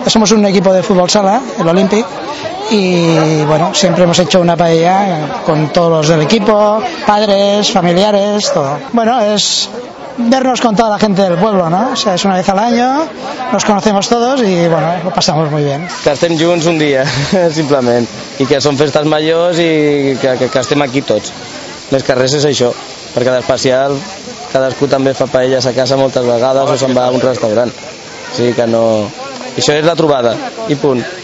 somos un equipo de fútbol sala, el Olympic, y bueno, siempre hemos hecho una paella con todos los del equipo, padres, familiares, todo. Bueno, es vernos con toda la gente del pueblo, ¿no? O sea, es una vez al año, nos conocemos todos y bueno, lo pasamos muy bien. Que estem junts un dia, simplement, i que són festes majors i que estem aquí tots. Més que res és això, perquè d'especial cadascú també fa paelles a casa moltes vegades o se'n va a un restaurant. O sigui que no... Això és la trobada, i punt.